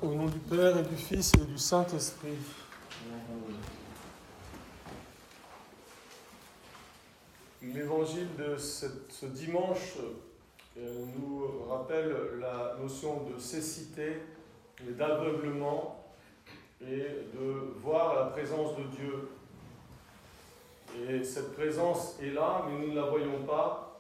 Au nom du Père et du Fils et du Saint-Esprit. L'évangile de ce dimanche nous rappelle la notion de cécité et d'aveuglement et de voir la présence de Dieu. Et cette présence est là, mais nous ne la voyons pas.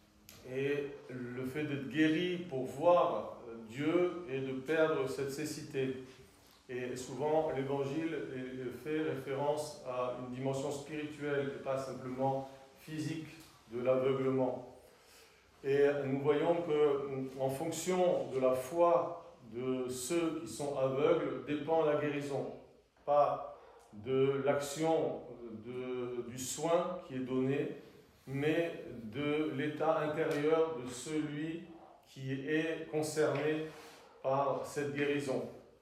Et le fait d'être guéri pour voir Dieu et de perdre cette cécité. Et souvent, l'évangile fait référence à une dimension spirituelle et pas simplement physique de l'aveuglement. Et nous voyons qu'en fonction de la foi de ceux qui sont aveugles dépend la guérison, pas de l'action du soin qui est donné, mais de l'état intérieur de celui qui est concerné par cette guérison.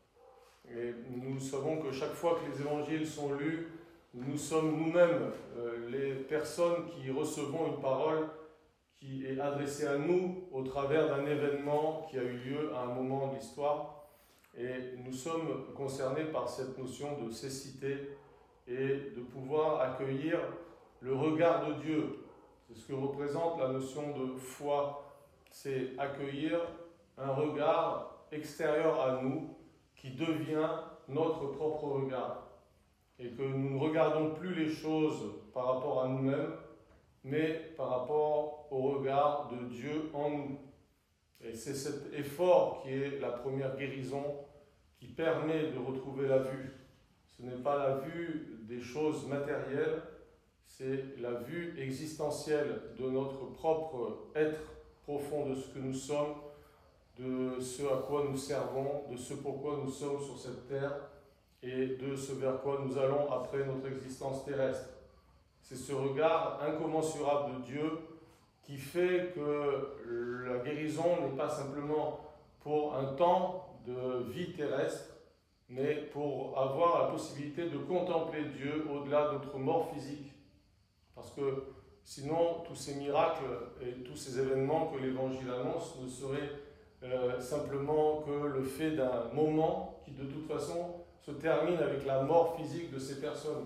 Et nous savons que chaque fois que les évangiles sont lus, nous sommes nous-mêmes les personnes qui recevons une parole qui est adressée à nous au travers d'un événement qui a eu lieu à un moment de l'histoire. Et nous sommes concernés par cette notion de cécité et de pouvoir accueillir le regard de Dieu. C'est ce que représente la notion de foi, c'est accueillir un regard extérieur à nous qui devient notre propre regard. Et que nous ne regardons plus les choses par rapport à nous-mêmes, mais par rapport au regard de Dieu en nous. Et c'est cet effort qui est la première guérison qui permet de retrouver la vue. Ce n'est pas la vue des choses matérielles, c'est la vue existentielle de notre propre être profond, de ce que nous sommes, de ce à quoi nous servons, de ce pourquoi nous sommes sur cette terre et de ce vers quoi nous allons après notre existence terrestre. C'est ce regard incommensurable de Dieu qui fait que la guérison n'est pas simplement pour un temps de vie terrestre, mais pour avoir la possibilité de contempler Dieu au-delà de notre mort physique. Parce que sinon, tous ces miracles et tous ces événements que l'Évangile annonce ne seraient simplement que le fait d'un moment qui de toute façon se termine avec la mort physique de ces personnes.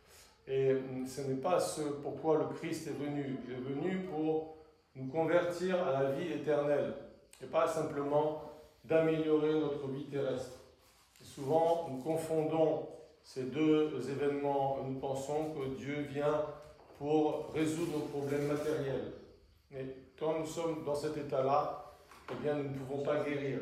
Et ce n'est pas ce pourquoi le Christ est venu. Il est venu pour nous convertir à la vie éternelle et pas simplement d'améliorer notre vie terrestre. Et souvent, nous confondons ces deux événements. Nous pensons que Dieu vient pour résoudre nos problèmes matériels. Mais quand nous sommes dans cet état-là, eh bien, nous ne pouvons pas guérir.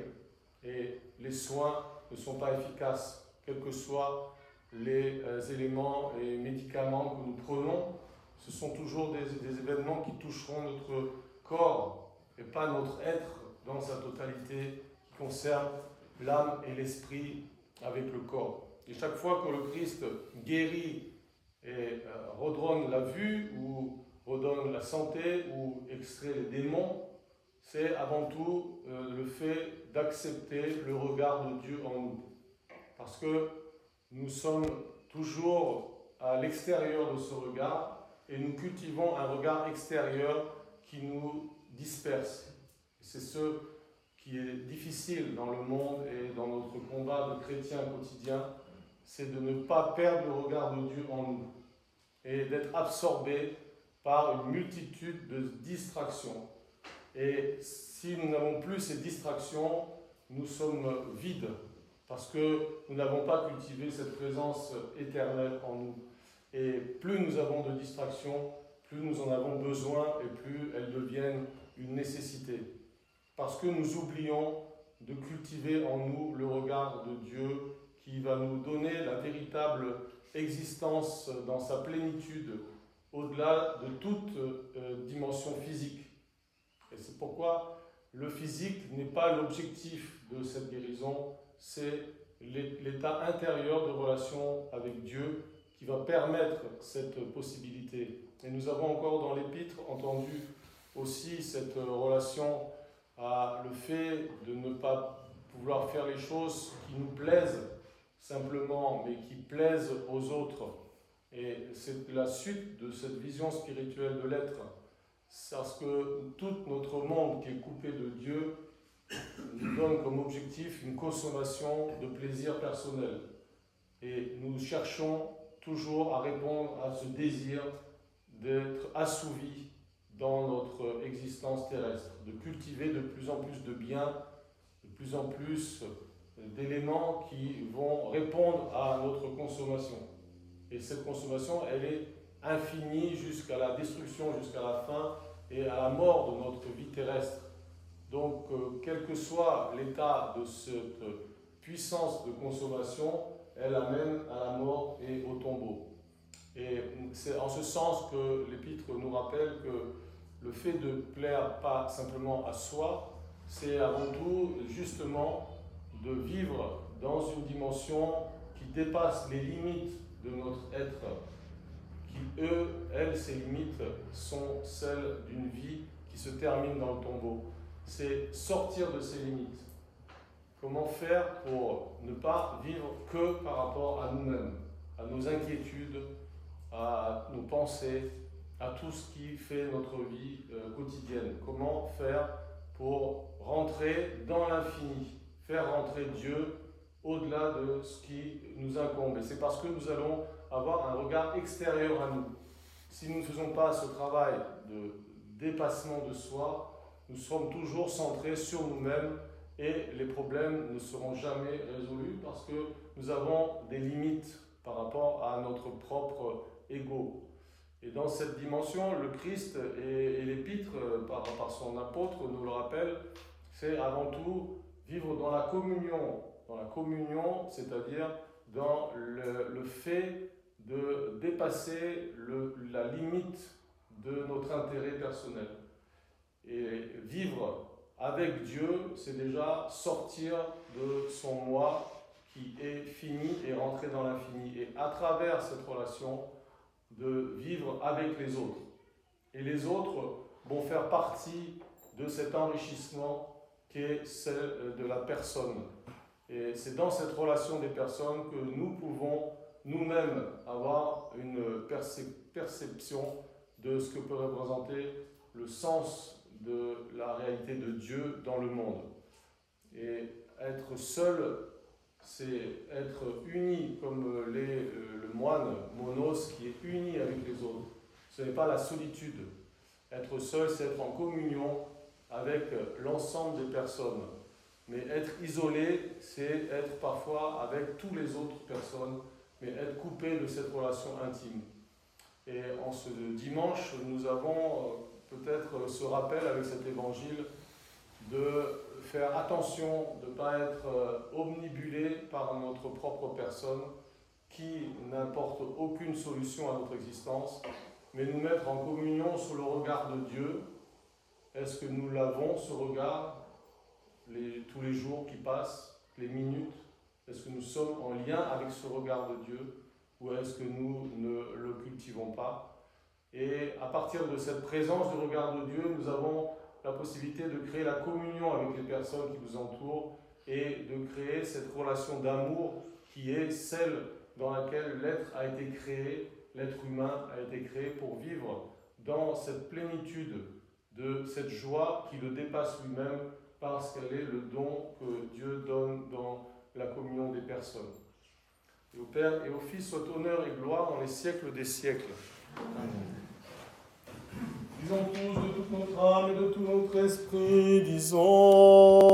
Et les soins ne sont pas efficaces, quels que soient les éléments et médicaments que nous prenons. Ce sont toujours des événements qui toucheront notre corps et pas notre être dans sa totalité, qui concerne l'âme et l'esprit avec le corps. Et chaque fois que le Christ guérit et redonne la vue ou redonne la santé ou extrait les démons, c'est avant tout le fait d'accepter le regard de Dieu en nous. Parce que nous sommes toujours à l'extérieur de ce regard et nous cultivons un regard extérieur qui nous disperse. C'est ce qui est difficile dans le monde et dans notre combat de chrétiens quotidien, c'est de ne pas perdre le regard de Dieu en nous et d'être absorbé par une multitude de distractions. Et si nous n'avons plus ces distractions, nous sommes vides, parce que nous n'avons pas cultivé cette présence éternelle en nous. Et plus nous avons de distractions, plus nous en avons besoin et plus elles deviennent une nécessité. Parce que nous oublions de cultiver en nous le regard de Dieu qui va nous donner la véritable existence dans sa plénitude, au-delà de toute dimension physique. Et c'est pourquoi le physique n'est pas l'objectif de cette guérison, c'est l'état intérieur de relation avec Dieu qui va permettre cette possibilité. Et nous avons encore dans l'Épître entendu aussi cette relation à le fait de ne pas vouloir faire les choses qui nous plaisent simplement, mais qui plaisent aux autres. Et c'est la suite de cette vision spirituelle de l'être. Parce que tout notre monde qui est coupé de Dieu nous donne comme objectif une consommation de plaisir personnel. Et nous cherchons toujours à répondre à ce désir d'être assouvis dans notre existence terrestre, de cultiver de plus en plus de biens, de plus en plus d'éléments qui vont répondre à notre consommation. Et cette consommation, elle est infinie jusqu'à la destruction, jusqu'à la fin et à la mort de notre vie terrestre. Donc, quel que soit l'état de cette puissance de consommation, elle amène à la mort et au tombeau. Et c'est en ce sens que l'Épître nous rappelle que le fait de plaire pas simplement à soi, c'est avant tout justement de vivre dans une dimension qui dépasse les limites de notre être, qui, elles, ces limites sont celles d'une vie qui se termine dans le tombeau. C'est sortir de ces limites. Comment faire pour ne pas vivre que par rapport à nous-mêmes, à nos inquiétudes, à nos pensées, à tout ce qui fait notre vie quotidienne. Comment faire pour rentrer dans l'infini, faire rentrer Dieu au-delà de ce qui nous incombe. Et c'est parce que nous allons avoir un regard extérieur à nous. Si nous ne faisons pas ce travail de dépassement de soi, nous sommes toujours centrés sur nous-mêmes et les problèmes ne seront jamais résolus parce que nous avons des limites par rapport à notre propre ego. Et dans cette dimension, le Christ et l'Épître, par son apôtre, nous le rappellent, c'est avant tout vivre dans la communion. Dans la communion, c'est-à-dire dans le fait de dépasser la limite de notre intérêt personnel. Et vivre avec Dieu, c'est déjà sortir de son moi qui est fini et rentrer dans l'infini. Et à travers cette relation, de vivre avec les autres. Et les autres vont faire partie de cet enrichissement qui est celle de la personne. Et c'est dans cette relation des personnes que nous pouvons nous-mêmes avoir une perception de ce que peut représenter le sens de la réalité de Dieu dans le monde. Et être seul, c'est être uni comme le moine monos qui est uni avec les autres. Ce n'est pas la solitude. Être seul, c'est être en communion avec l'ensemble des personnes. Mais être isolé, c'est être parfois avec toutes les autres personnes, mais être coupé de cette relation intime. Et en ce dimanche, nous avons peut-être ce rappel avec cet évangile de faire attention de ne pas être omnibulé par notre propre personne qui n'apporte aucune solution à notre existence, mais nous mettre en communion sous le regard de Dieu. Est-ce que nous l'avons, ce regard, tous les jours qui passent, les minutes? Est-ce que nous sommes en lien avec ce regard de Dieu ou est-ce que nous ne le cultivons pas? Et à partir de cette présence du regard de Dieu, nous avons la possibilité de créer la communion avec les personnes qui nous entourent et de créer cette relation d'amour qui est celle dans laquelle l'être a été créé, l'être humain a été créé pour vivre dans cette plénitude de cette joie qui le dépasse lui-même parce qu'elle est le don que Dieu donne dans la communion des personnes. Et au Père et au Fils soit honneur et gloire dans les siècles des siècles. Amen. Disons tous de toute notre âme et de tout notre esprit, disons...